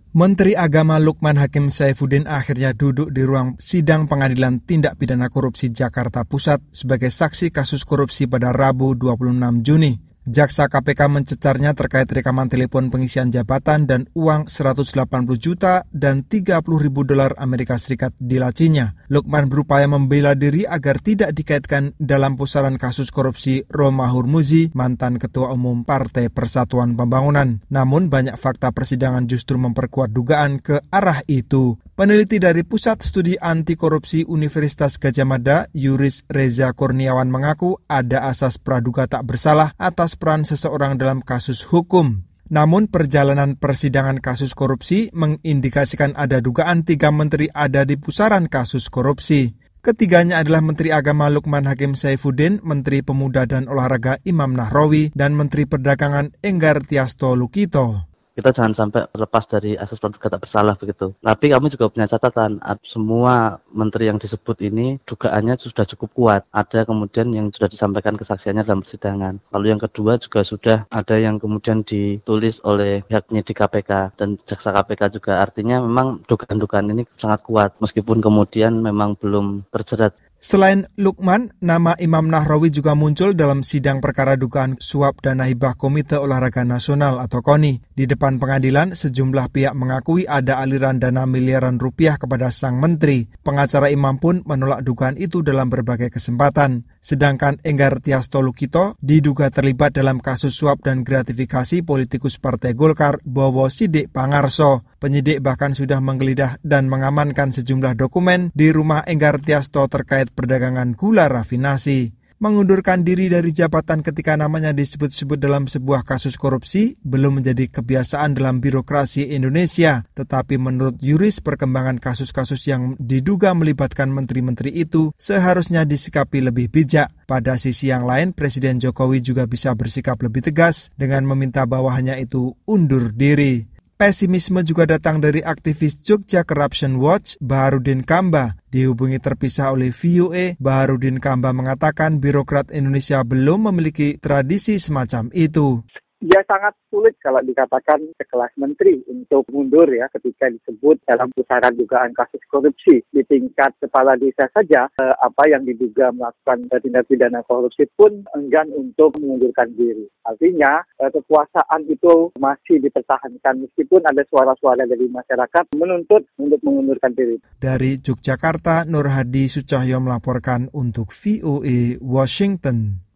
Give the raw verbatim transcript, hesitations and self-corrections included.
Menteri Agama Lukman Hakim Saifuddin akhirnya duduk di ruang sidang Pengadilan Tindak Pidana Korupsi Jakarta Pusat sebagai saksi kasus korupsi pada Rabu dua puluh enam Juni. Jaksa K P K mencecarnya terkait rekaman telepon pengisian jabatan dan uang seratus delapan puluh juta dan tiga puluh ribu dolar Amerika Serikat di lacinya. Lukman berupaya membela diri agar tidak dikaitkan dalam pusaran kasus korupsi Roma Hurmuzi, mantan Ketua Umum Partai Persatuan Pembangunan. Namun banyak fakta persidangan justru memperkuat dugaan ke arah itu. Peneliti dari Pusat Studi Anti Korupsi Universitas Gadjah Mada, Yuris Reza Kurniawan mengaku ada asas praduga tak bersalah atas peran seseorang dalam kasus hukum. Namun perjalanan persidangan kasus korupsi mengindikasikan ada dugaan tiga menteri ada di pusaran kasus korupsi. Ketiganya adalah Menteri Agama Lukman Hakim Saifuddin, Menteri Pemuda dan Olahraga Imam Nahrawi, dan Menteri Perdagangan Enggar Tiasto Lukito. Kita jangan sampai terlepas dari asas praduga tak bersalah begitu. Tapi kami juga punya catatan, semua menteri yang disebut ini dugaannya sudah cukup kuat. Ada kemudian yang sudah disampaikan kesaksiannya dalam persidangan. Lalu yang kedua juga sudah ada yang kemudian ditulis oleh pihak penyidik K P K dan jaksa K P K juga. Artinya memang dugaan-dugaan ini sangat kuat meskipun kemudian memang belum terjerat. Selain Lukman, nama Imam Nahrawi juga muncul dalam sidang perkara dugaan suap dana hibah Komite Olahraga Nasional atau K O N I. Di depan pengadilan, sejumlah pihak mengakui ada aliran dana miliaran rupiah kepada sang menteri. Pengacara Imam pun menolak dugaan itu dalam berbagai kesempatan. Sedangkan Enggar Tiasto Lukito diduga terlibat dalam kasus suap dan gratifikasi politikus Partai Golkar Bowo Sidik Pangarso. Penyidik bahkan sudah menggeledah dan mengamankan sejumlah dokumen di rumah Enggar Tiasto terkait perdagangan gula rafinasi. Mengundurkan diri dari jabatan ketika namanya disebut-sebut dalam sebuah kasus korupsi belum menjadi kebiasaan dalam birokrasi Indonesia. Tetapi menurut Yuris, perkembangan kasus-kasus yang diduga melibatkan menteri-menteri itu seharusnya disikapi lebih bijak. Pada sisi yang lain, Presiden Jokowi juga bisa bersikap lebih tegas dengan meminta bawahannya itu undur diri. Pesimisme juga datang dari aktivis Jogja Corruption Watch, Baharudin Kamba. Dihubungi terpisah oleh V O A, Baharudin Kamba mengatakan birokrat Indonesia belum memiliki tradisi semacam itu. Ya sangat sulit kalau dikatakan sekelas menteri untuk mundur ya ketika disebut dalam pusaran dugaan kasus korupsi. Di tingkat kepala desa saja, eh, apa yang diduga melakukan tindak pidana korupsi pun enggan untuk mengundurkan diri. Artinya eh, kekuasaan itu masih dipertahankan meskipun ada suara-suara dari masyarakat menuntut untuk mengundurkan diri. Dari Yogyakarta, Nur Hadi Sucahyo melaporkan untuk V O A Washington.